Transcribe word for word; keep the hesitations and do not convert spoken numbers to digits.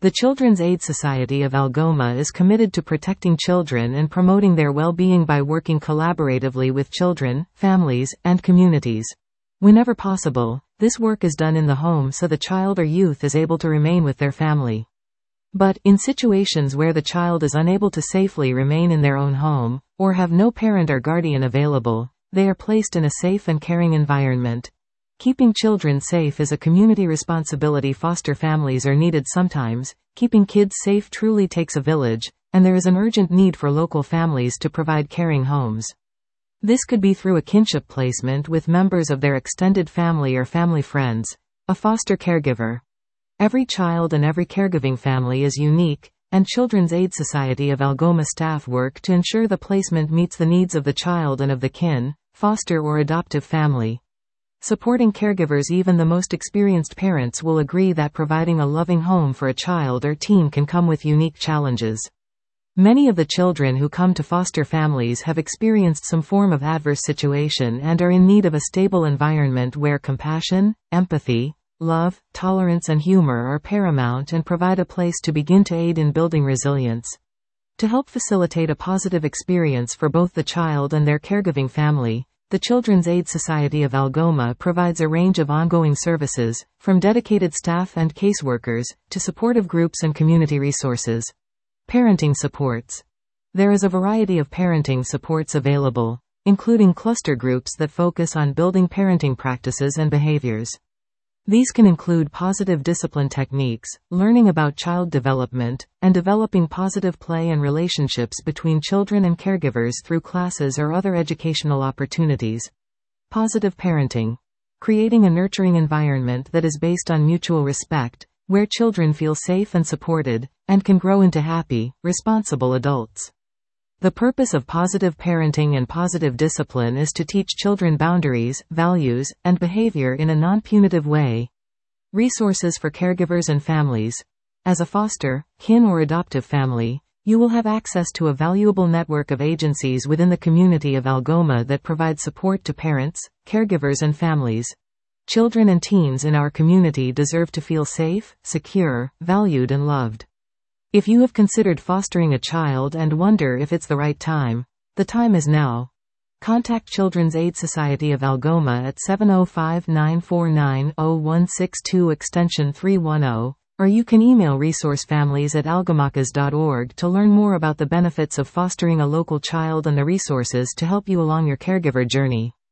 The Children's Aid Society of Algoma is committed to protecting children and promoting their well-being by working collaboratively with children, families, and communities. Whenever possible, this work is done in the home so the child or youth is able to remain with their family. But, in situations where the child is unable to safely remain in their own home, or have no parent or guardian available, they are placed in a safe and caring environment. Keeping children safe is a community responsibility. Foster families are needed sometimes. Keeping kids safe truly takes a village, and there is an urgent need for local families to provide caring homes. This could be through a kinship placement with members of their extended family or family friends, a foster caregiver. Every child and every caregiving family is unique, and Children's Aid Society of Algoma staff work to ensure the placement meets the needs of the child and of the kin, foster or adoptive family. Supporting caregivers. Even the most experienced parents will agree that providing a loving home for a child or teen can come with unique challenges. Many of the children who come to foster families have experienced some form of adverse situation and are in need of a stable environment where compassion, empathy, love, tolerance and humor are paramount and provide a place to begin to aid in building resilience. To help facilitate a positive experience for both the child and their caregiving family, the Children's Aid Society of Algoma provides a range of ongoing services, from dedicated staff and caseworkers, to supportive groups and community resources. Parenting supports. There is a variety of parenting supports available, including cluster groups that focus on building parenting practices and behaviors. These can include positive discipline techniques, learning about child development, and developing positive play and relationships between children and caregivers through classes or other educational opportunities. Positive parenting. Creating a nurturing environment that is based on mutual respect, where children feel safe and supported, and can grow into happy, responsible adults. The purpose of positive parenting and positive discipline is to teach children boundaries, values, and behavior in a non-punitive way. Resources for caregivers and families. As a foster, kin or adoptive family, you will have access to a valuable network of agencies within the community of Algoma that provide support to parents, caregivers and families. Children and teens in our community deserve to feel safe, secure, valued and loved. If you have considered fostering a child and wonder if it's the right time, the time is now. Contact Children's Aid Society of Algoma at seven oh five, nine four nine, oh one six two extension three one zero, or you can email resourcefamilies at algomacas dot org to learn more about the benefits of fostering a local child and the resources to help you along your caregiver journey.